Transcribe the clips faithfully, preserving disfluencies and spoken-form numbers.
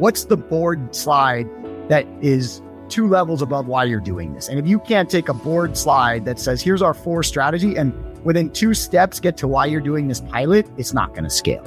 What's the board slide that is two levels above why you're doing this? And if you can't take a board slide that says, here's our four strategy, and within two steps get to why you're doing this pilot, it's not going to scale.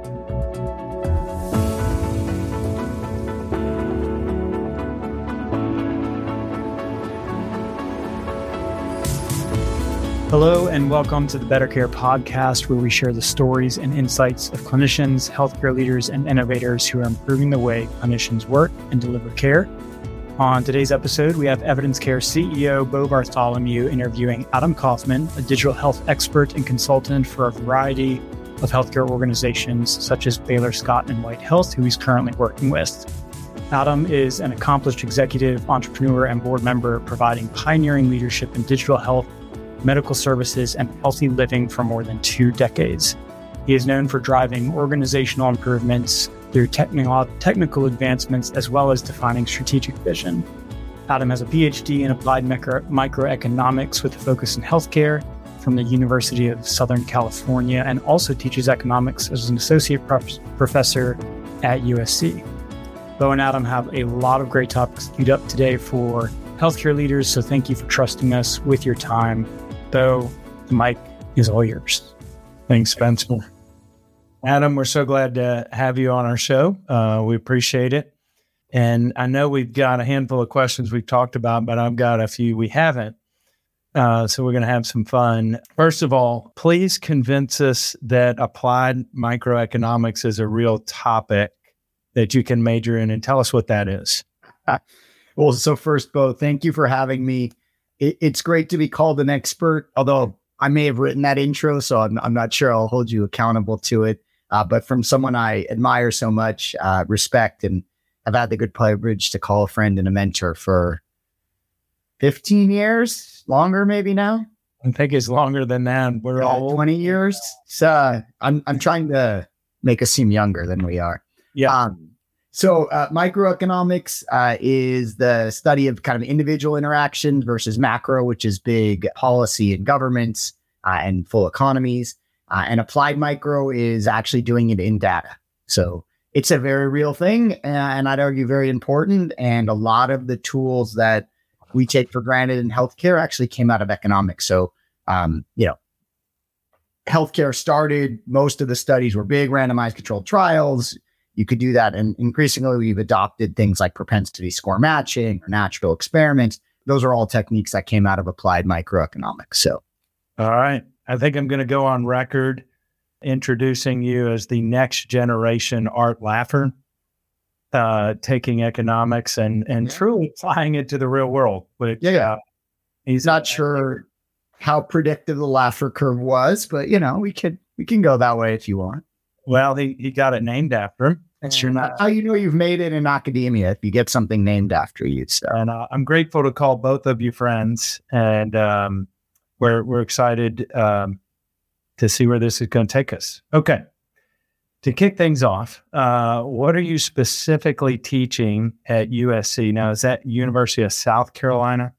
Hello, and welcome to the Better Care Podcast, where we share the stories and insights of clinicians, healthcare leaders, and innovators who are improving the way clinicians work and deliver care. On today's episode, we have Evidence Care C E O Bo Bartholomew interviewing Adam Kaufman, a digital health expert and consultant for a variety of healthcare organizations such as Baylor Scott and White Health, who he's currently working with. Adam is an accomplished executive, entrepreneur, and board member providing pioneering leadership in digital health, medical services, and healthy living for more than two decades. He is known for driving organizational improvements through technical, technical advancements, as well as defining strategic vision. Adam has a P H D in applied micro, microeconomics with a focus in healthcare from the University of Southern California, and also teaches economics as an associate prof- professor at U S C. Bo and Adam have a lot of great topics queued up today for healthcare leaders, so thank you for trusting us with your time. Bo, the mic is all yours. Thanks, Spencer. Adam, we're so glad to have you on our show. Uh, we appreciate it. And I know we've got a handful of questions we've talked about, but I've got a few we haven't. Uh, so we're going to have some fun. First of all, please convince us that applied microeconomics is a real topic that you can major in, and tell us what that is. Well, so first, Bo, thank you for having me. It, it's great to be called an expert, although I may have written that intro, so I'm, I'm not sure I'll hold you accountable to it. Uh, but from someone I admire so much, uh, respect, and I've had the good privilege to call a friend and a mentor for fifteen years, longer maybe now. I think it's longer than that. We're uh, all twenty years. So I'm I'm trying to make us seem younger than we are. Yeah. Um, So uh, microeconomics uh, is the study of kind of individual interactions versus macro, which is big policy and governments uh, and full economies. Uh, and applied micro is actually doing it in data. So it's a very real thing, and I'd argue very important. And a lot of the tools that we take for granted in healthcare actually came out of economics. So, um, you know, healthcare started, most of the studies were big randomized controlled trials. You could do that. And increasingly, we've adopted things like propensity score matching or natural experiments. Those are all techniques that came out of applied microeconomics. So, all right. I think I'm going to go on record introducing you as the next generation Art Laffer, uh, taking economics and, and yeah. truly applying it to the real world. Which, yeah, yeah. Uh, he's not sure how predictive the Laffer curve was, but, you know, we could we can go that way if you want. Well, he, he got it named after him. That's sure not how you know you've made it in academia if you get something named after you. So. And uh, I'm grateful to call both of you friends, and um, we're we're excited um, to see where this is going to take us. Okay, to kick things off, uh, what are you specifically teaching at U S C? Now, is that University of South Carolina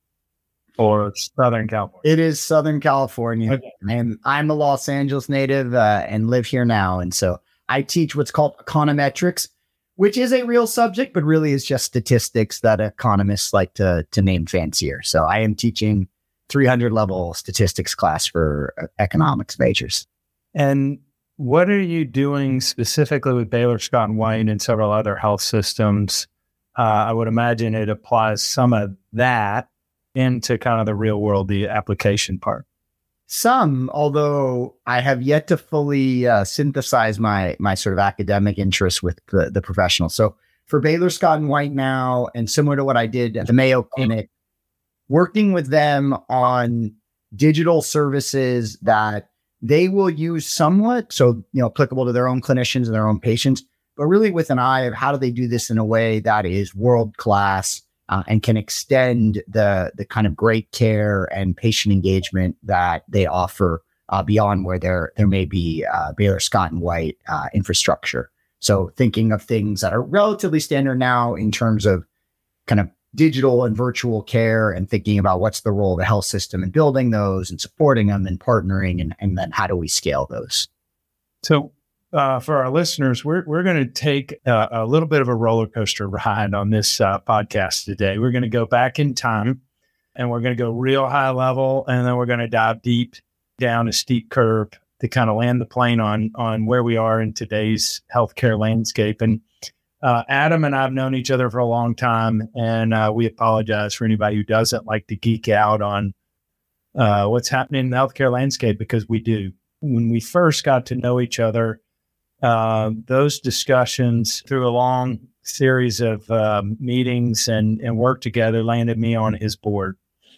or Southern California? It is Southern California. Okay. And I'm a Los Angeles native uh, and live here now. And so I teach what's called econometrics, which is a real subject, but really is just statistics that economists like to, to name fancier. So I am teaching three hundred level statistics class for uh, economics majors. And what are you doing specifically with Baylor Scott and White and several other health systems? Uh, I would imagine it applies some of that into kind of the real world, the application part. Some, although I have yet to fully uh, synthesize my my sort of academic interest with the, the professional. So for Baylor Scott and White now, and similar to what I did at the Mayo Clinic, working with them on digital services that they will use somewhat, so you know, applicable to their own clinicians and their own patients, but really with an eye of how do they do this in a way that is world-class, Uh, and can extend the the kind of great care and patient engagement that they offer uh, beyond where there there may be uh, Baylor Scott and White uh, infrastructure. So thinking of things that are relatively standard now in terms of kind of digital and virtual care, and thinking about what's the role of the health system in building those and supporting them and partnering, and, and then how do we scale those? So uh, for our listeners, we're we're going to take a, a little bit of a roller coaster ride on this uh, podcast today. We're going to go back in time, and we're going to go real high level, and then we're going to dive deep down a steep curve to kind of land the plane on on where we are in today's healthcare landscape. And uh, Adam and I have known each other for a long time, and uh, we apologize for anybody who doesn't like to geek out on uh, what's happening in the healthcare landscape, because we do. When we first got to know each other, uh, those discussions through a long series of um, meetings and, and work together landed me on his board.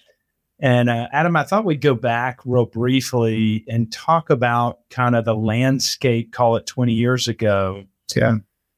And uh, Adam, I thought we'd go back real briefly and talk about kind of the landscape, call it twenty years ago. Yeah.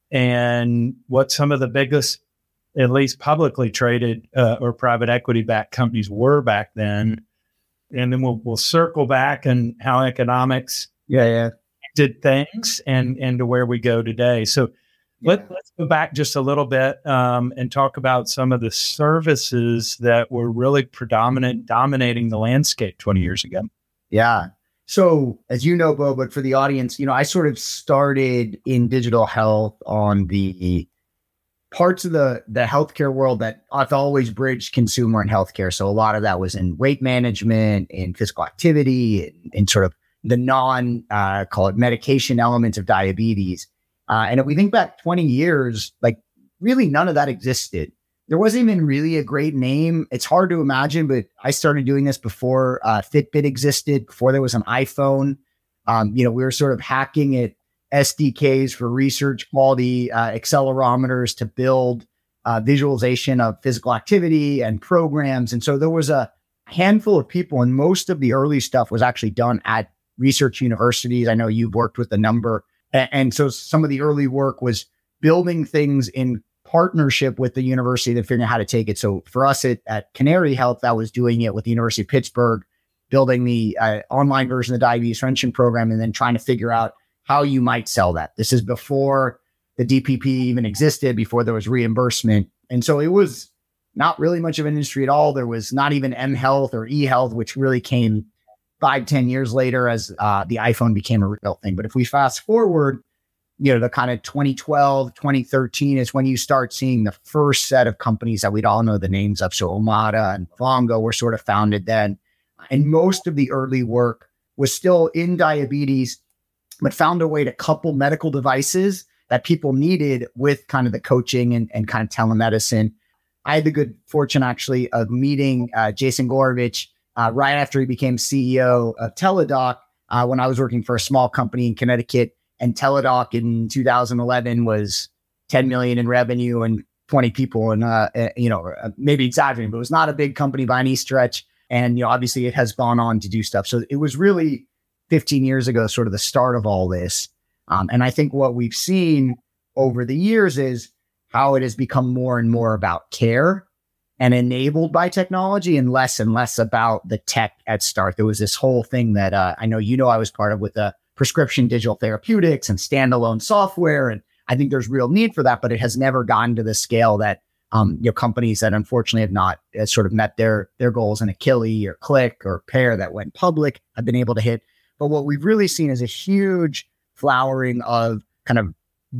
And what some of the biggest, at least publicly traded uh, or private equity backed companies were back then. And then we'll we'll circle back and how economics yeah, yeah. did things and, and to where we go today. So yeah. let, let's go back just a little bit um, and talk about some of the services that were really predominant, dominating the landscape twenty years ago. Yeah. So as you know, Bo, but for the audience, you know, I sort of started in digital health on the parts of the, the healthcare world that I've always bridged consumer and healthcare. So a lot of that was in weight management, in physical activity, in, in sort of the non, uh, call it medication elements of diabetes. Uh, and if we think back twenty years, like really none of that existed. There wasn't even really a great name. It's hard to imagine, but I started doing this before uh, Fitbit existed, before there was an iPhone. Um, you know, we were sort of hacking at S D Ks for research quality uh, accelerometers to build uh, visualization of physical activity and programs. And so there was a handful of people, and most of the early stuff was actually done at research universities. I know you've worked with a number. And, and so some of the early work was building things in partnership with the university to figure out how to take it. So for us at, at Canary Health, I was doing it with the University of Pittsburgh, building the uh, online version of the diabetes prevention program, and then trying to figure out how you might sell that. This is before the D P P even existed, before there was reimbursement. And so it was not really much of an industry at all. There was not even mHealth or eHealth, which really came five, ten years later as uh, the iPhone became a real thing. But if we fast forward, you know, the kind of twenty twelve, twenty thirteen is when you start seeing the first set of companies that we'd all know the names of. So Omada and Vongo were sort of founded then. And most of the early work was still in diabetes, but found a way to couple medical devices that people needed with kind of the coaching and, and kind of telemedicine. I had the good fortune actually of meeting uh, Jason Gorovich uh, right after he became C E O of Teladoc uh, when I was working for a small company in Connecticut. And Teladoc in two thousand eleven was ten million in revenue and twenty people. And, uh, you know, maybe exaggerating, but it was not a big company by any stretch. And, you know, obviously it has gone on to do stuff. So it was really fifteen years ago, sort of the start of all this. Um, and I think what we've seen over the years is how it has become more and more about care and enabled by technology, and less and less about the tech at start. There was this whole thing that uh, I know, you know, I was part of with the prescription digital therapeutics and standalone software. And I think there's real need for that, but it has never gotten to the scale that, um, you know, companies that unfortunately have not uh, sort of met their, their goals in Akili or Click or Pear that went public have been able to hit. But what we've really seen is a huge flowering of kind of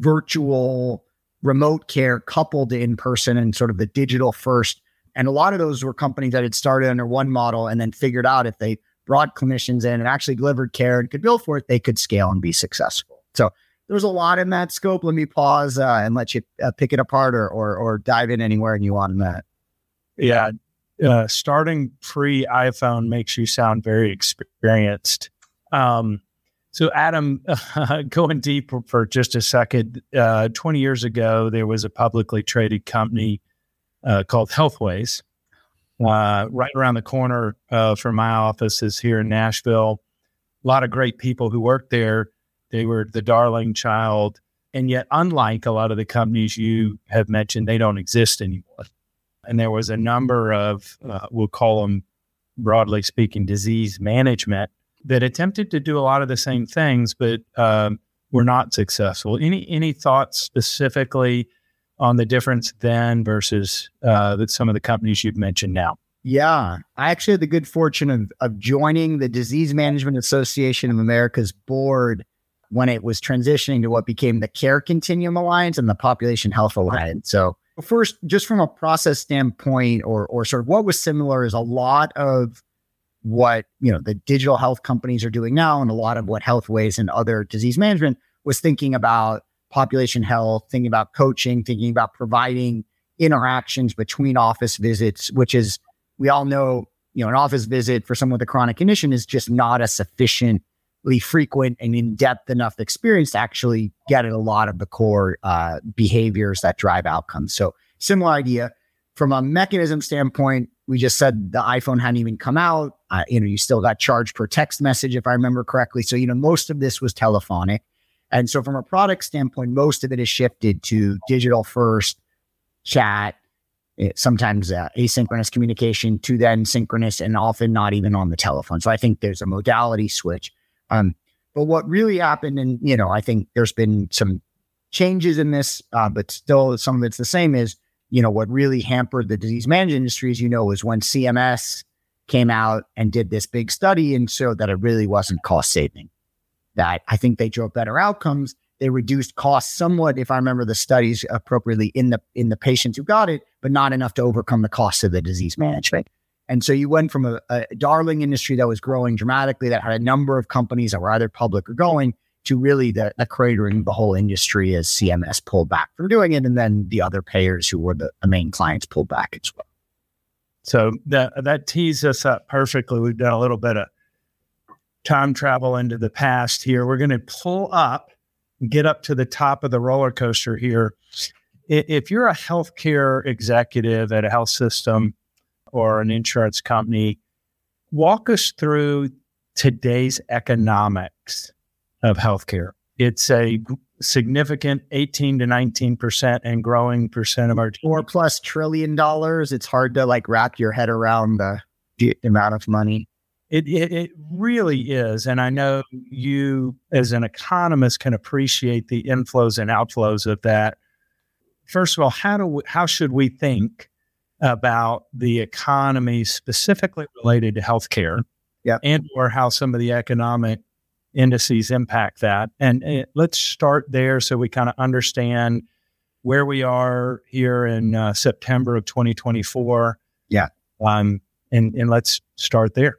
virtual remote care coupled to in-person and sort of the digital first. And a lot of those were companies that had started under one model and then figured out if they brought clinicians in and actually delivered care and could bill for it, they could scale and be successful. So there's a lot in that scope. Let me pause uh, and let you uh, pick it apart or, or or dive in anywhere you want in that. Yeah. Uh, starting pre-iPhone makes you sound very experienced. Um, so Adam, uh, going deep for just a second, uh, twenty years ago, there was a publicly traded company uh, called Healthways. Uh, right around the corner uh, from my office is here in Nashville. A lot of great people who worked there. They were the darling child. And yet, unlike a lot of the companies you have mentioned, they don't exist anymore. And there was a number of, uh, we'll call them, broadly speaking, disease management that attempted to do a lot of the same things, but um, were not successful. Any any thoughts specifically on the difference then versus uh, that some of the companies you've mentioned now? Yeah, I actually had the good fortune of, of joining the Disease Management Association of America's board when it was transitioning to what became the Care Continuum Alliance and the Population Health Alliance. So first, just from a process standpoint, or or sort of what was similar, is a lot of what, you know, the digital health companies are doing now, and a lot of what Healthways and other disease management was thinking about population health, thinking about coaching, thinking about providing interactions between office visits, which is, we all know, you know, an office visit for someone with a chronic condition is just not a sufficiently frequent and in-depth enough experience to actually get at a lot of the core uh, behaviors that drive outcomes. So similar idea. From a mechanism standpoint, we just said the iPhone hadn't even come out. Uh, you know, you still got charged per text message, if I remember correctly. So, you know, most of this was telephonic. And so from a product standpoint, most of it is shifted to digital first, chat, it, sometimes uh, asynchronous communication, to then synchronous, and often not even on the telephone. So I think there's a modality switch. Um, but what really happened, and, you know, I think there's been some changes in this, uh, but still some of it's the same, is, you know, what really hampered the disease management industry, as you know, was when C M S came out and did this big study and showed that it really wasn't cost saving. That I think they drove better outcomes. They reduced costs somewhat, if I remember the studies appropriately, in the in the patients who got it, but not enough to overcome the costs of the disease management. And so you went from a, a darling industry that was growing dramatically, that had a number of companies that were either public or going, to really the, the cratering the whole industry as C M S pulled back from doing it, and then the other payers who were the, the main clients pulled back as well. So that that tees us up perfectly. We've done a little bit of time travel into the past here. We're going to pull up, get up to the top of the roller coaster here. If you're a healthcare executive at a health system or an insurance company, walk us through today's economics of healthcare. It's a significant eighteen to nineteen percent and growing percent of our four plus trillion dollars. It's hard to like wrap your head around the, the amount of money. It, it it really is. And I know you as an economist can appreciate the inflows and outflows of that. First of all, how do we, how should we think about the economy specifically related to healthcare? Yeah. And or how some of the economic indices impact that. And uh, let's start there so we kind of understand where we are here in uh, September of twenty twenty-four. Yeah. Um, and, and let's start there.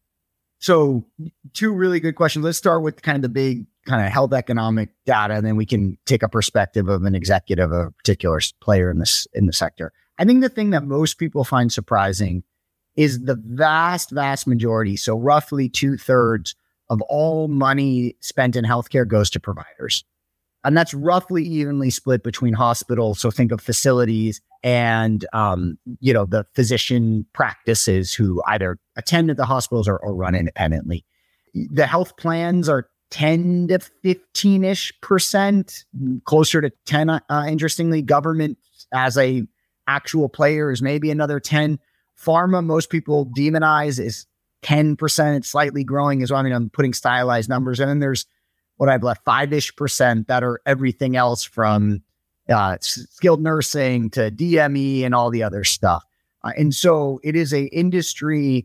So two really good questions. Let's start with kind of the big kind of health economic data, and then we can take a perspective of an executive, of a particular player in this, in the sector. I think the thing that most people find surprising is the vast, vast majority. So roughly two thirds of all money spent in healthcare goes to providers. And that's roughly evenly split between hospitals. So think of facilities and, um, you know, the physician practices who either attend at the hospitals or, or run independently. The health plans are ten to fifteen-ish percent, closer to ten, uh, interestingly. Government as a actual player is maybe another ten. Pharma, most people demonize, is ten percent. It's slightly growing as well. I mean, I'm putting stylized numbers. And then there's what I've left, five-ish percent that are everything else from uh, skilled nursing to D M E and all the other stuff. Uh, and so it is a industry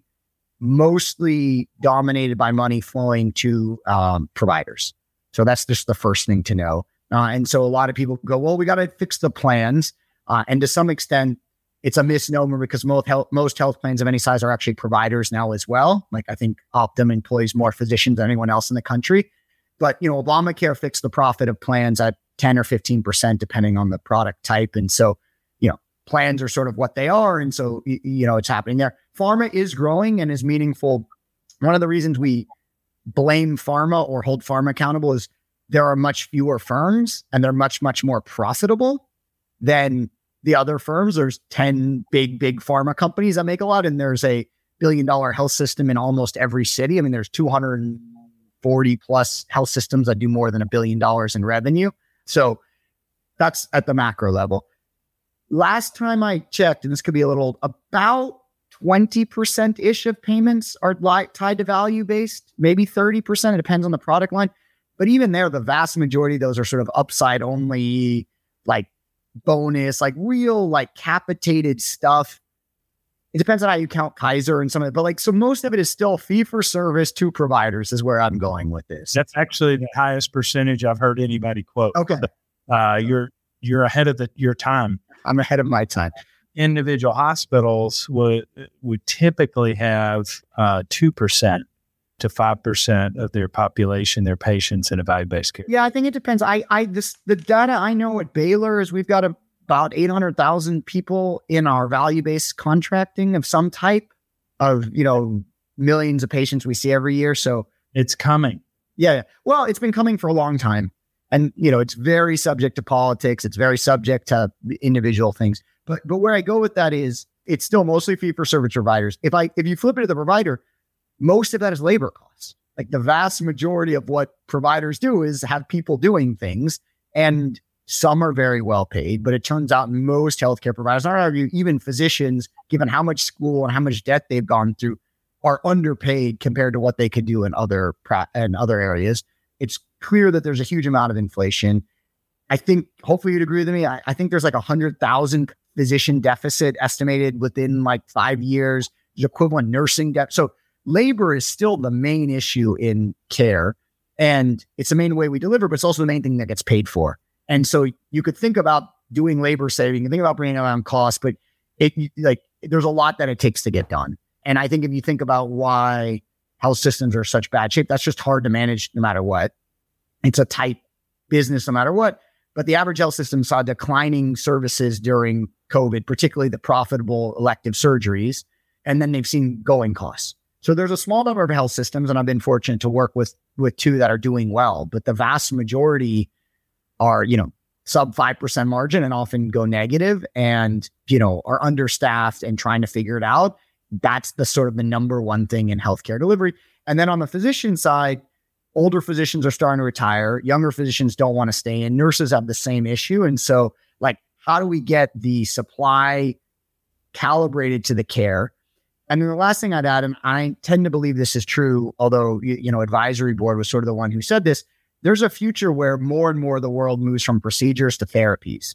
mostly dominated by money flowing to um, providers. So that's just the first thing to know. Uh, and so a lot of people go, well, we got to fix the plans. Uh, and to some extent, it's a misnomer, because most health, most health plans of any size are actually providers now as well. Like, I think Optum employs more physicians than anyone else in the country. But, you know, Obamacare fixed the profit of plans at ten or fifteen percent, depending on the product type. And so, you know, plans are sort of what they are. And so, you know, it's happening there. Pharma is growing and is meaningful. One of the reasons we blame pharma or hold pharma accountable is there are much fewer firms and they're much, much more profitable than the other firms. There's ten big, big pharma companies that make a lot, and there's a billion dollar health system in almost every city. I mean, there's two hundred forty plus health systems that do more than a billion dollars in revenue. So that's at the macro level. Last time I checked, and this could be a little, about twenty percent ish of payments are li- tied to value based, maybe thirty percent. It depends on the product line. But even there, the vast majority of those are sort of upside only, like bonus, like real, like capitated stuff. it depends on how you count Kaiser and some of it, but like, so most of it is still fee for service to providers is where I'm going with this. That's actually the highest percentage I've heard anybody quote. Okay. Uh, you're, you're ahead of the, your time. I'm ahead of my time. Individual hospitals would, would typically have uh, two percent to five percent of their population, their patients in a value-based care. Yeah, I think it depends. I, I, this, the data I know at Baylor is we've got a, about eight hundred thousand people in our value-based contracting of some type of, you know, millions of patients we see every year. So it's coming. Yeah. Well, it's been coming for a long time. And, you know, it's very subject to politics. It's very subject to individual things. But, but where I go with that is it's still mostly fee for service providers. If I, if you flip it to the provider, most of that is labor costs. Like the vast majority of what providers do is have people doing things, and some are very well paid, but it turns out most healthcare providers, I argue even physicians, given how much school and how much debt they've gone through, are underpaid compared to what they could do in other pra- in other areas. It's clear that there's a huge amount of inflation. I think, hopefully you'd agree with me, I, I think there's like a hundred thousand physician deficit estimated within like five years, there's equivalent nursing debt. So labor is still the main issue in care, and it's the main way we deliver, but it's also the main thing that gets paid for. And so you could think about doing labor saving and think about bringing down costs, but it like there's a lot that it takes to get done. And I think if you think about why health systems are such bad shape, that's just hard to manage no matter what. It's a tight business no matter what. But the average health system saw declining services during COVID, particularly the profitable elective surgeries, and then they've seen going costs. So there's a small number of health systems, and I've been fortunate to work with with two that are doing well, but the vast majority are, you know, sub five percent margin and often go negative and, you know, are understaffed and trying to figure it out. That's the sort of the number one thing in healthcare delivery. And then on the physician side, older physicians are starting to retire. Younger physicians don't want to stay in. Nurses have the same issue. And so, like, how do we get the supply calibrated to the care? And then the last thing I'd add, and I tend to believe this is true, although, you, you know, advisory board was sort of the one who said this, there's a future where more and more of the world moves from procedures to therapies.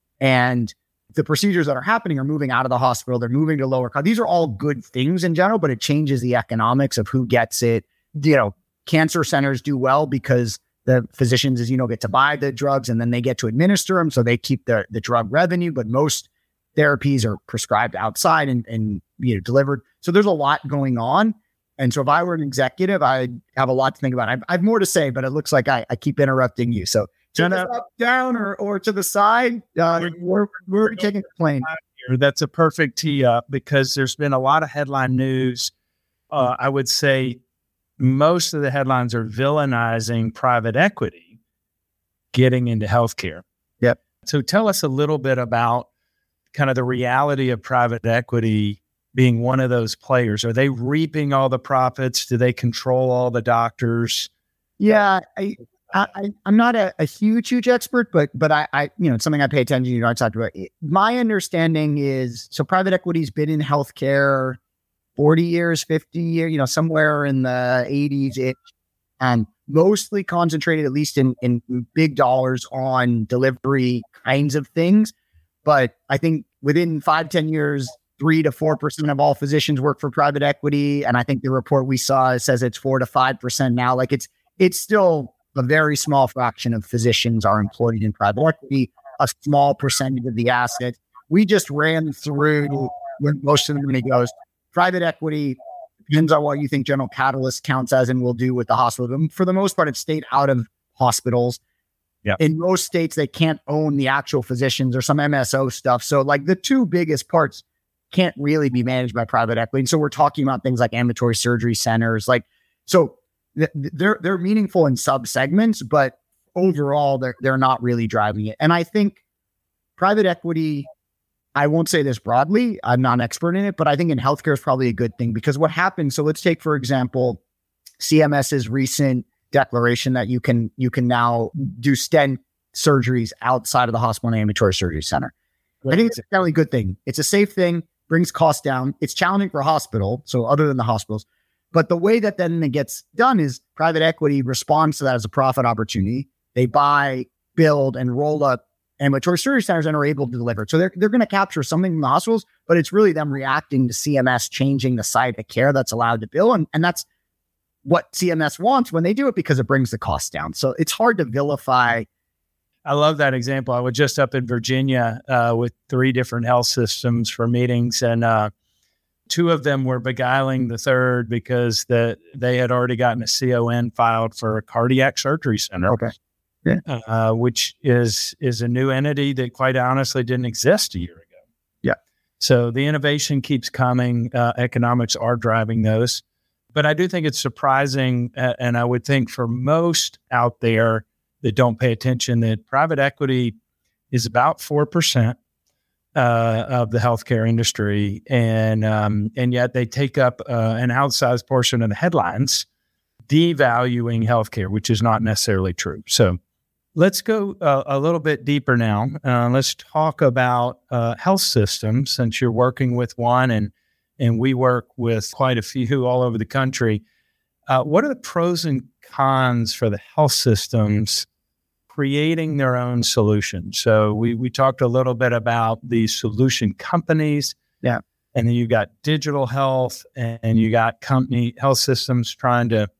And the procedures that are happening are moving out of the hospital. They're moving to lower cost. These are all good things in general, but it changes the economics of who gets it. You know, cancer centers do well because the physicians, as you know, get to buy the drugs and then they get to administer them. So they keep the, the drug revenue, but most therapies are prescribed outside and, and, you know, delivered. So there's a lot going on. And so if I were an executive, I have a lot to think about. I, I have more to say, but it looks like I, I keep interrupting you. So turn it up, down, or or to the side. Uh, we're we're taking the plane. That's a perfect tee up because there's been a lot of headline news. Uh, I would say most of the headlines are villainizing private equity getting into healthcare. Yep. So tell us a little bit about kind of the reality of private equity being one of those players. Are they reaping all the profits? Do they control all the doctors? Yeah, I, I, I'm not a, a huge, huge expert, but but I, I, you know, it's something I pay attention to. You know, I talked about it. My understanding is so private equity's been in healthcare forty years, fifty years, you know, somewhere in the eighties, it, and mostly concentrated, at least in in big dollars, on delivery kinds of things. But I think within five, ten years, three to four percent of all physicians work for private equity. And I think the report we saw says it's four to five percent now. Like it's, it's still a very small fraction of physicians are employed in private equity, a small percentage of the assets. We just ran through where most of the money goes. Private equity depends on what you think General Catalyst counts as and will do with the hospital. But for the most part, it's stayed out of hospitals. Yeah. In most states, they can't own the actual physicians or some M S O stuff. So like the two biggest parts can't really be managed by private equity. And so we're talking about things like ambulatory surgery centers. Like, so th- they're, they're meaningful in sub segments, but overall they're, they're not really driving it. And I think private equity, I won't say this broadly, I'm not an expert in it, but I think in healthcare is probably a good thing because what happens, so let's take, for example, CMS's recent declaration that you can, you can now do stent surgeries outside of the hospital and ambulatory surgery center. I think it's a really good thing. It's a safe thing, brings costs down. It's challenging for a hospital, so other than the hospitals. But the way that then it gets done is private equity responds to that as a profit opportunity. They buy, build, and roll up ambulatory surgery centers and are able to deliver it. So they're, they're going to capture something from the hospitals, but it's really them reacting to C M S changing the site of care that's allowed to bill. And, and that's what C M S wants when they do it because it brings the cost down. So it's hard to vilify. I love that example. I was just up in Virginia uh, with three different health systems for meetings, and uh, two of them were beguiling the third because the, they had already gotten a C O N filed for a cardiac surgery center, Okay. Yeah. uh, which is is a new entity that quite honestly didn't exist a year ago. Yeah. So the innovation keeps coming. Uh, economics are driving those. But I do think it's surprising, uh, and I would think for most out there that don't pay attention, that private equity is about four percent uh, of the healthcare industry. And um, and yet they take up uh, an outsized portion of the headlines, devaluing healthcare, which is not necessarily true. So let's go uh, a little bit deeper now. Uh, let's talk about uh, health systems, since you're working with one and, and we work with quite a few all over the country. Uh, what are the pros and cons for the health systems creating their own solutions? So we we talked a little bit about the solution companies, yeah, and then you got digital health, and, and you got company health systems trying to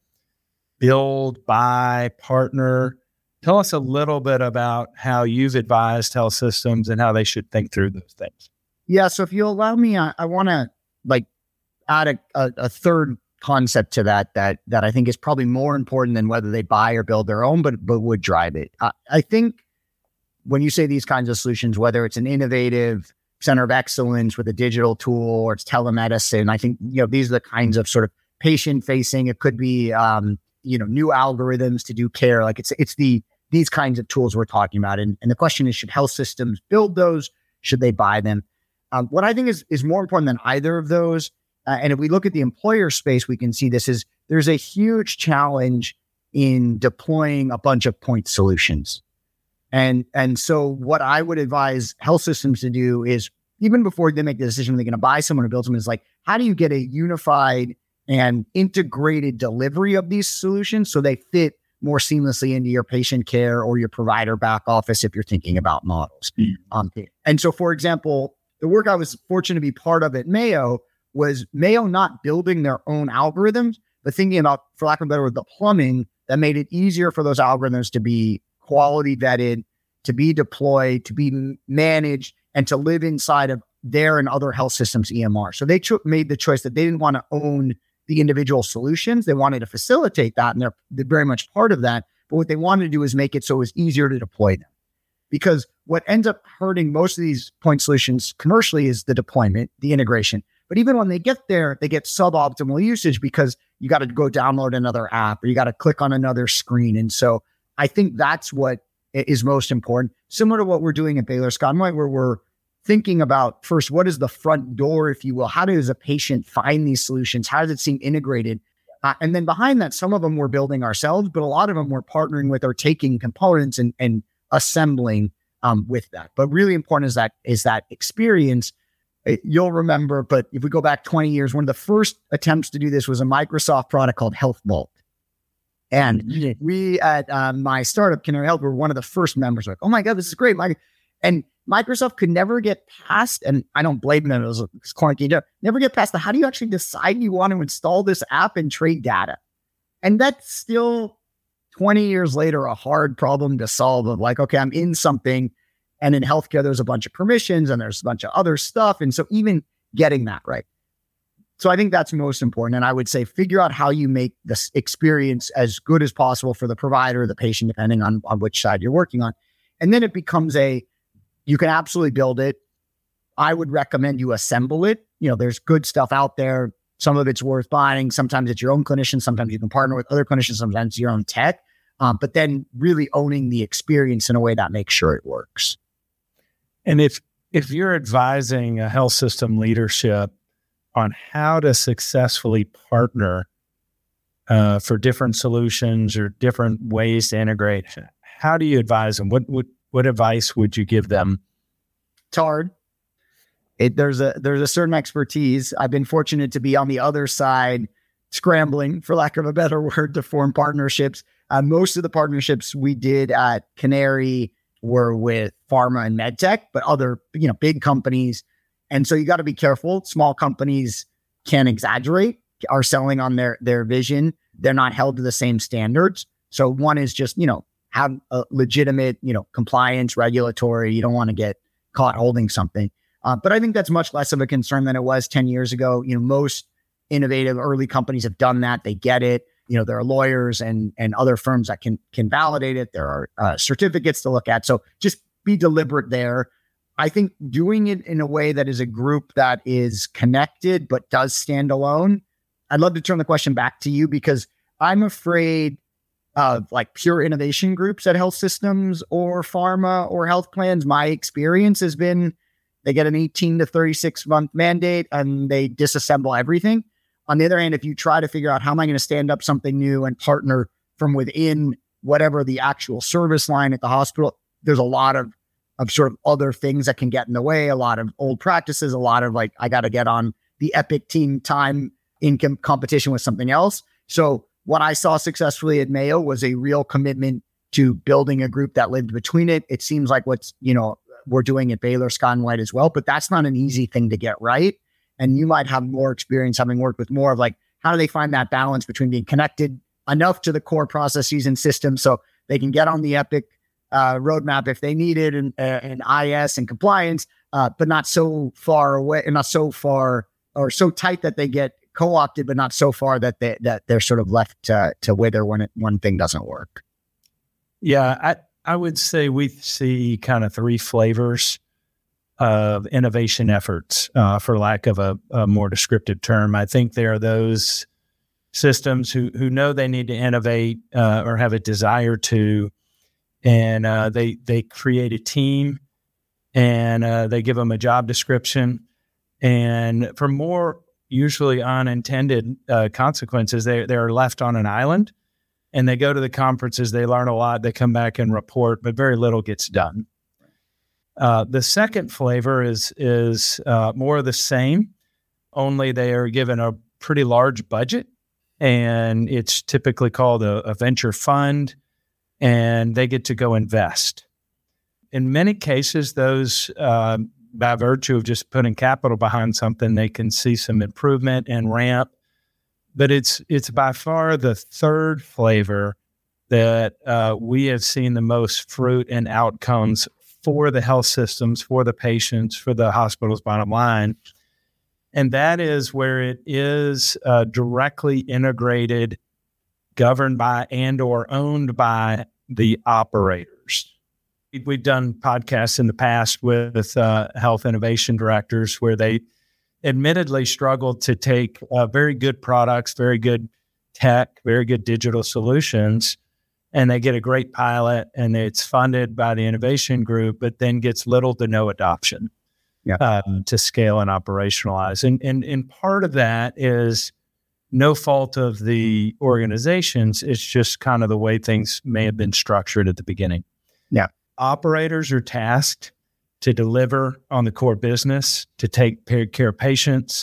build, buy, partner. Tell us a little bit about how you've advised health systems and how they should think through those things. Yeah. So if you allow me, I, I want to like add a, a, a third concept to that, that, that I think is probably more important than whether they buy or build their own, but, but would drive it. I, I think when you say these kinds of solutions, whether it's an innovative center of excellence with a digital tool or it's telemedicine, I think, you know, these are the kinds of sort of patient facing. It could be, um, you know, new algorithms to do care. Like it's, it's the, these kinds of tools we're talking about. And, and the question is, should health systems build those? Should they buy them? Um, what I think is, is more important than either of those, uh, and if we look at the employer space, we can see this is there's a huge challenge in deploying a bunch of point solutions. And, and so what I would advise health systems to do is, even before they make the decision, they're going to buy someone or build someone, is like, how do you get a unified and integrated delivery of these solutions so they fit more seamlessly into your patient care or your provider back office if you're thinking about models. Mm. Um, and so, for example, the work I was fortunate to be part of at Mayo was Mayo not building their own algorithms, but thinking about, for lack of a better word, the plumbing that made it easier for those algorithms to be quality vetted, to be deployed, to be managed, and to live inside of their and other health systems E M R. So they cho- made the choice that they didn't want to own the individual solutions. They wanted to facilitate that, and they're, they're very much part of that. But what they wanted to do is make it so it was easier to deploy them. Because what ends up hurting most of these point solutions commercially is the deployment, the integration. But even when they get there, they get suboptimal usage because you got to go download another app or you got to click on another screen. And so I think that's what is most important. Similar to what we're doing at Baylor Scott and White, where we're thinking about first, what is the front door, if you will? How does a patient find these solutions? How does it seem integrated? Uh, and then behind that, some of them we're building ourselves, but a lot of them we're partnering with or taking components and, and assembling um, with that. But really important is that is that experience. It, you'll remember, but if we go back twenty years, one of the first attempts to do this was a Microsoft product called Health Vault. And mm-hmm. we at uh, my startup, Canary Health, were one of the first members. Like, oh my God, this is great. My, and Microsoft could never get past, and I don't blame them, it was, it was clunky, never get past the, how do you actually decide you want to install this app and trade data? And that's still twenty years later, a hard problem to solve of like, okay, I'm in something, and in healthcare, there's a bunch of permissions and there's a bunch of other stuff. And so even getting that right. So I think that's most important. And I would say, figure out how you make this experience as good as possible for the provider, the patient, depending on, on which side you're working on. And then it becomes a, you can absolutely build it. I would recommend you assemble it. You know, there's good stuff out there. Some of it's worth buying. Sometimes it's your own clinician. Sometimes you can partner with other clinicians. Sometimes it's your own tech. Um, but then really owning the experience in a way that makes sure it works. And if if you're advising a health system leadership on how to successfully partner uh, for different solutions or different ways to integrate, how do you advise them? What what what advice would you give them? It's hard. It, there's a there's a certain expertise. I've been fortunate to be on the other side, scrambling, for lack of a better word, to form partnerships. Uh, most of the partnerships we did at Canary were with pharma and med tech, but other, you know, big companies. And so you got to be careful. Small companies can exaggerate, are selling on their, their vision. They're not held to the same standards. So one is just, you know, have a legitimate, you know, compliance, regulatory. You don't want to get caught holding something. Uh, but I think that's much less of a concern than it was ten years ago. You know, most innovative early companies have done that. They get it. You know, there are lawyers and and other firms that can can validate it. There are uh, certificates to look at. So just be deliberate there. I think doing it in a way that is a group that is connected but does stand alone. I'd love to turn the question back to you, because I'm afraid of like pure innovation groups at health systems or pharma or health plans. My experience has been they get an eighteen to thirty-six month mandate and they disassemble everything. On the other hand, if you try to figure out how am I going to stand up something new and partner from within whatever the actual service line at the hospital, there's a lot of, of sort of other things that can get in the way, a lot of old practices, a lot of like, I got to get on the Epic team time in com- competition with something else. So what I saw successfully at Mayo was a real commitment to building a group that lived between it. It seems like what's, you know, we're doing at Baylor Scott and White as well, but that's not an easy thing to get right. And you might have more experience having worked with more of like, how do they find that balance between being connected enough to the core processes and systems so they can get on the Epic uh, roadmap if they need it, and, uh, and I S and compliance, uh, but not so far away and not so far or so tight that they get co-opted, but not so far that they that they're sort of left to, to wither when it, one thing doesn't work. Yeah, I, I would say we see kind of three flavors of innovation efforts, uh, for lack of a, a more descriptive term. I think there are those systems who who know they need to innovate uh, or have a desire to, and uh, they they create a team and uh, they give them a job description, and for more usually unintended uh, consequences, they they are left on an island, and they go to the conferences, they learn a lot, they come back and report, but very little gets done. Uh, the second flavor is is uh, more of the same, only they are given a pretty large budget, and it's typically called a, a venture fund, and they get to go invest. In many cases, those, uh, by virtue of just putting capital behind something, they can see some improvement and ramp. But it's it's by far the third flavor that uh, we have seen the most fruit and outcomes for the health systems, for the patients, for the hospital's bottom line. And that is where it is uh, directly integrated, governed by and or owned by the operators. We've done podcasts in the past with uh, health innovation directors where they admittedly struggled to take uh, very good products, very good tech, very good digital solutions, and they get a great pilot and it's funded by the innovation group, but then gets little to no adoption yeah. um, to scale and operationalize. And, and, and part of that is no fault of the organizations. It's just kind of the way things may have been structured at the beginning. Yeah. Operators are tasked to deliver on the core business, to take care of patients,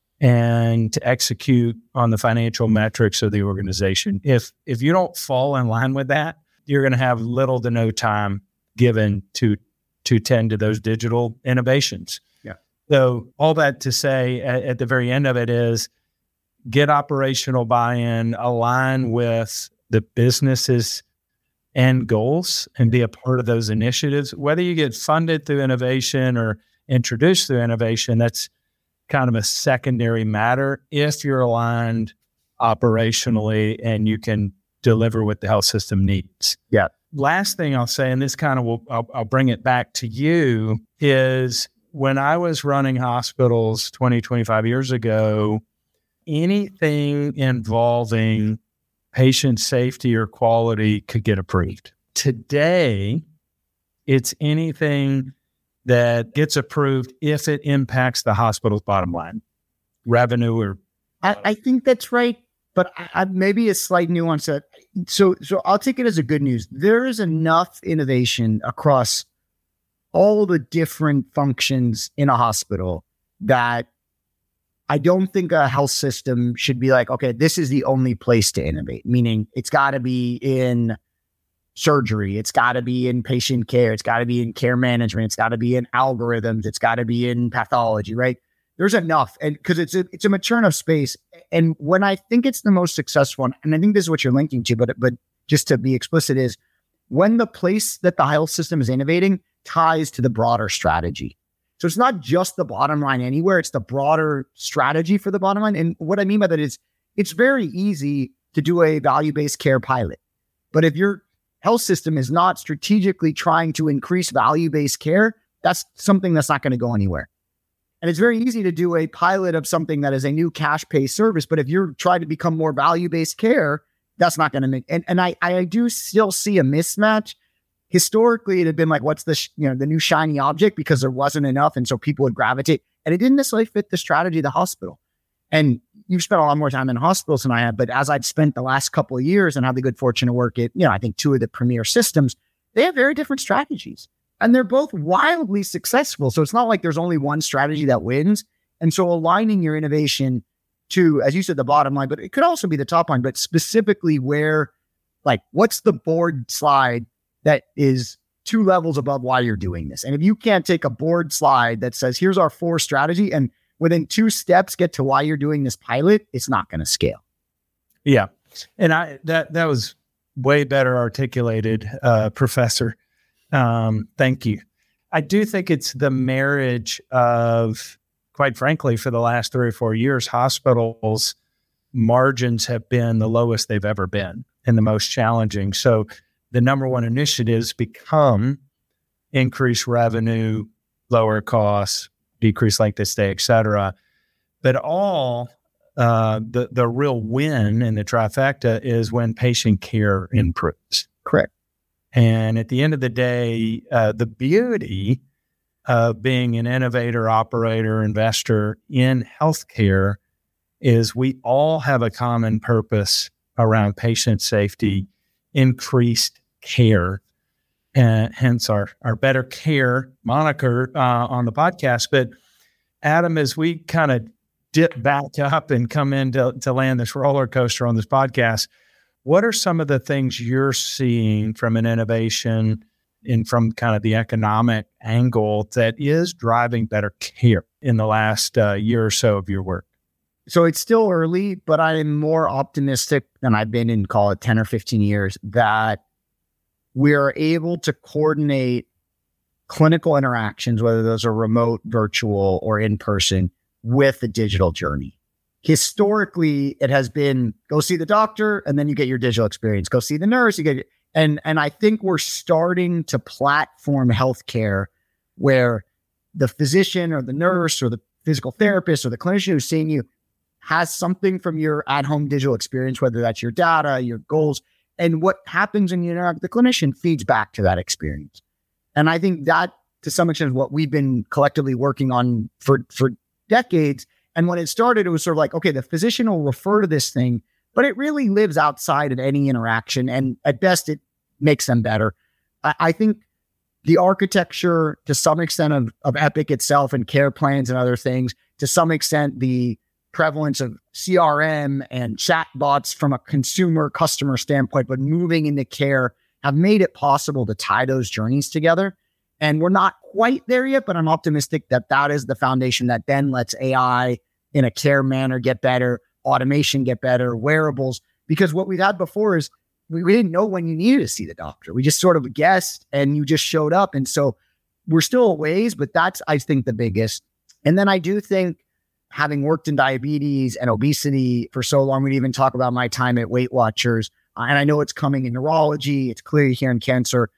and to execute on the financial metrics of the organization. If if you don't fall in line with that, you're going to have little to no time given to to tend to those digital innovations. Yeah. So all that to say, at, at the very end of it is get operational buy-in, align with the business's end goals, and be a part of those initiatives. Whether you get funded through innovation or introduced through innovation, that's kind of a secondary matter if you're aligned operationally and you can deliver what the health system needs. Yeah. Last thing I'll say, and this kind of will, I'll, I'll bring it back to you, is when I was running hospitals twenty, twenty-five years ago, anything involving patient safety or quality could get approved. Today, it's anything that gets approved if it impacts the hospital's bottom line, revenue or... I, I think that's right, but I, I, maybe a slight nuance. That, so, so I'll take it as a good news. There is enough innovation across all the different functions in a hospital that I don't think a health system should be like, okay, this is the only place to innovate, meaning it's got to be in surgery. It's got to be in patient care. It's got to be in care management. It's got to be in algorithms. It's got to be in pathology, right? There's enough. And because it's a, it's a mature enough space. And when I think it's the most successful, and I think this is what you're linking to, but, but just to be explicit is when the place that the health system is innovating ties to the broader strategy. So it's not just the bottom line anywhere. It's the broader strategy for the bottom line. And what I mean by that is it's very easy to do a value-based care pilot. But if your health system is not strategically trying to increase value-based care, that's something that's not going to go anywhere. And it's very easy to do a pilot of something that is a new cash pay service. But if you're trying to become more value-based care, that's not going to make, and, and I, I do still see a mismatch. Historically, it had been like, what's the, sh- you know, the new shiny object, because there wasn't enough. And so people would gravitate, and it didn't necessarily fit the strategy of the hospital. And you've spent a lot more time in hospitals than I have, but as I'd spent the last couple of years and had the good fortune to work at, you know, I think two of the premier systems, they have very different strategies, and they're both wildly successful. So it's not like there's only one strategy that wins. And so aligning your innovation to, as you said, the bottom line, but it could also be the top line, but specifically where, like, what's the board slide that is two levels above why you're doing this? And if you can't take a board slide that says, here's our four strategy, and within two steps get to why you're doing this pilot, it's not going to scale. Yeah. And I, that, that was way better articulated, uh, Professor. Um, thank you. I do think it's the marriage of, quite frankly, for the last three or four years, hospitals' margins have been the lowest they've ever been and the most challenging. So the number one initiatives become increase revenue, lower costs, decrease length of stay, et cetera. But all uh, the the real win in the trifecta is when patient care improves. Correct. And at the end of the day, uh, the beauty of being an innovator, operator, investor in healthcare is we all have a common purpose around patient safety, increased care, and hence our, our Better Care moniker uh, on the podcast. But Adam, as we kind of dip back up and come in to, to land this roller coaster on this podcast, what are some of the things you're seeing from an innovation and from kind of the economic angle that is driving better care in the last uh, year or so of your work? So it's still early, but I'm more optimistic than I've been in, call it ten or fifteen years, that we're able to coordinate clinical interactions, whether those are remote, virtual, or in person, with the digital journey. Historically, it has been go see the doctor and then you get your digital experience. Go see the nurse, you get and and I think we're starting to platform healthcare where the physician or the nurse or the physical therapist or the clinician who's seeing you has something from your at-home digital experience, whether that's your data, your goals, and what happens when you interact with the clinician feeds back to that experience. And I think that, to some extent, is what we've been collectively working on for, for decades. And when it started, it was sort of like, okay, the physician will refer to this thing, but it really lives outside of any interaction. And at best, it makes them better. I, I think the architecture, to some extent, of, of Epic itself and care plans and other things, to some extent, the prevalence of C R M and chatbots from a consumer customer standpoint, but moving into care, have made it possible to tie those journeys together. And we're not quite there yet, but I'm optimistic that that is the foundation that then lets A I in a care manner get better, automation get better, wearables. Because what we've had before is we, we didn't know when you needed to see the doctor. We just sort of guessed and you just showed up. And so we're still a ways, but that's, I think, the biggest. And then I do think, having worked in diabetes and obesity for so long, we didn't even talk about my time at Weight Watchers. Uh, and I know it's coming in neurology. It's clearly here in cancer.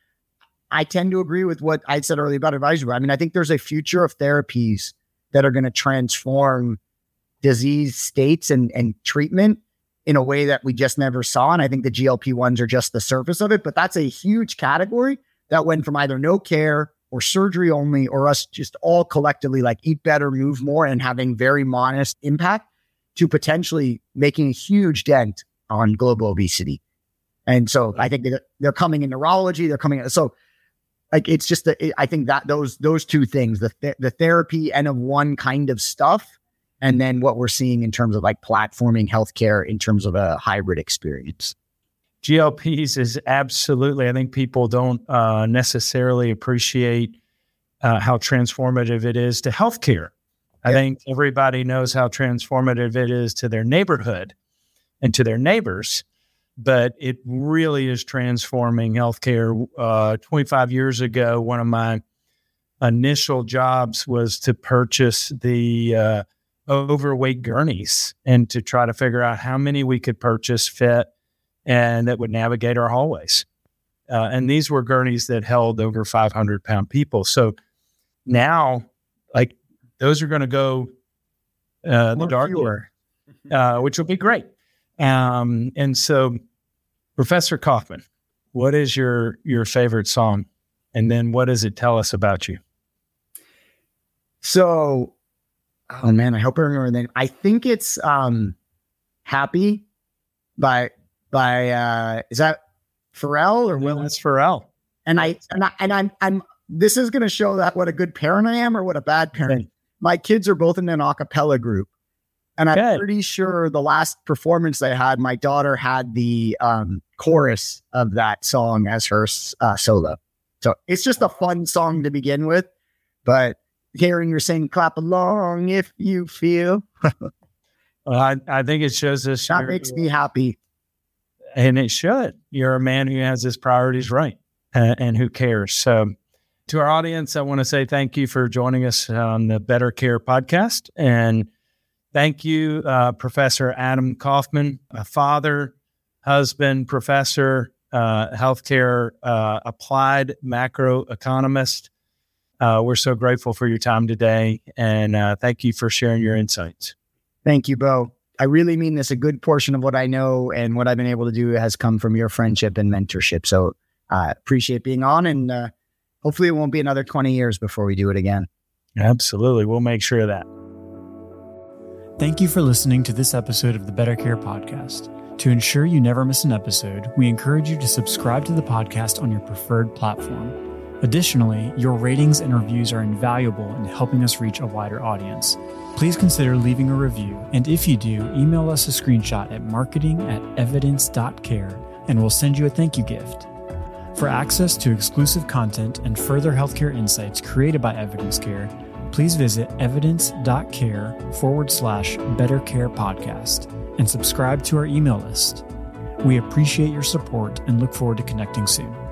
I tend to agree with what I said earlier about advisory. I mean, I think there's a future of therapies that are going to transform disease states and, and treatment in a way that we just never saw. And I think the G L P ones are just the surface of it, but that's a huge category that went from either no care or surgery only, or us just all collectively like eat better, move more, and having very modest impact, to potentially making a huge dent on global obesity. And so I think they're, they're coming in neurology, they're coming in. So like, it's just, a, I think that those, those two things, the, th- the therapy and of one kind of stuff, and then what we're seeing in terms of like platforming healthcare in terms of a hybrid experience. G L Ps is absolutely, I think people don't uh, necessarily appreciate uh, how transformative it is to healthcare. I Yeah. think everybody knows how transformative it is to their neighborhood and to their neighbors, but it really is transforming healthcare. Uh, twenty-five years ago, one of my initial jobs was to purchase the uh, overweight gurneys and to try to figure out how many we could purchase, fit, and that would navigate our hallways. Uh, and these were gurneys that held over five hundred pound people. So now, like, those are going to go uh, the dark year, uh, which will be great. Um, and so, Professor Kaufman, what is your your favorite song? And then what does it tell us about you? So, oh man, I hope I remember the name. I think it's um, "Happy" by by uh, is that Pharrell or Will? That's Pharrell. And I and I and I'm I'm this is going to show that what a good parent I am or what a bad parent. Okay. My kids are both in an a cappella group, and I'm Okay. pretty sure the last performance they had, my daughter had the um, chorus of that song as her uh, solo. So it's just a fun song to begin with, but hearing her sing "Clap Along If You Feel," Well, I, I think it shows us that you're- makes me happy. and it should. You're a man who has his priorities right uh, and who cares. So, to our audience, I want to say thank you for joining us on the Better Care podcast. And thank you, uh, Professor Adam Kaufman, a father, husband, professor, uh, healthcare uh, applied macroeconomist. Uh, we're so grateful for your time today. And uh, thank you for sharing your insights. Thank you, Bo. I really mean this. A good portion of what I know and what I've been able to do has come from your friendship and mentorship. So I uh, appreciate being on, and uh, hopefully it won't be another twenty years before we do it again. Absolutely. We'll make sure of that. Thank you for listening to this episode of the Better Care Podcast. To ensure you never miss an episode, we encourage you to subscribe to the podcast on your preferred platform. Additionally, your ratings and reviews are invaluable in helping us reach a wider audience. Please consider leaving a review, and if you do, email us a screenshot at marketing at evidence dot care, and we'll send you a thank you gift. For access to exclusive content and further healthcare insights created by Evidence Care, please visit evidence.care forward slash better care podcast and subscribe to our email list. We appreciate your support and look forward to connecting soon.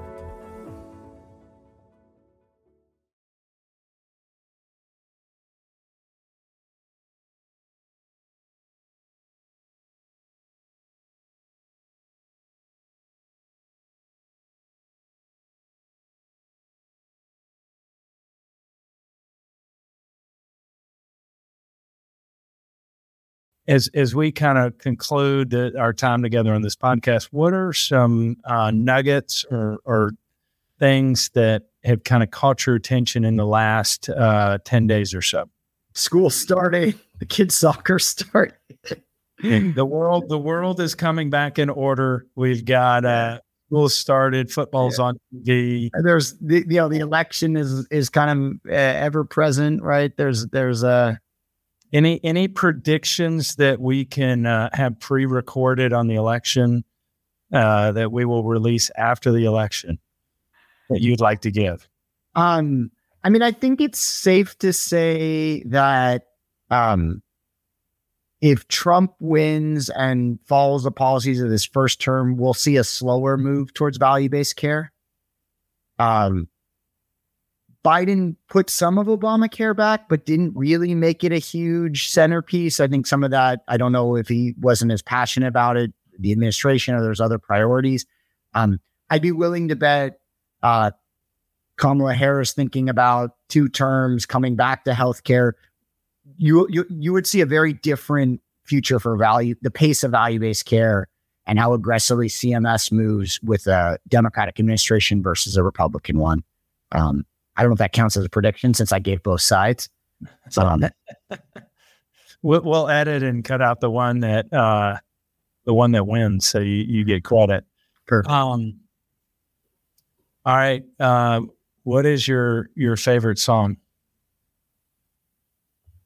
As as we kind of conclude the, our time together on this podcast, what are some uh, nuggets or, or things that have kind of caught your attention in the last uh, ten days or so? School starting, the kids' soccer start. The world the world is coming back in order. We've got uh, school started, football's Yeah. on T V. There's the you know the election is is kind of uh, ever present, right? There's there's a Any any predictions that we can uh, have pre-recorded on the election uh, that we will release after the election that you'd like to give? Um, I mean, I think it's safe to say that um, if Trump wins and follows the policies of his first term, we'll see a slower move towards value-based care. Um, Biden put some of Obamacare back, but didn't really make it a huge centerpiece. I think some of that, I don't know if he wasn't as passionate about it, the administration, or there's other priorities. Um, I'd be willing to bet uh, Kamala Harris thinking about two terms, coming back to healthcare. You, you, you would see a very different future for value, the pace of value-based care and how aggressively C M S moves with a Democratic administration versus a Republican one. Um, I don't know if that counts as a prediction since I gave both sides. So, um, We'll, we'll edit and cut out the one that uh, the one that wins, so you, you get credit. perfect. Um. All right. Uh, what is your your favorite song?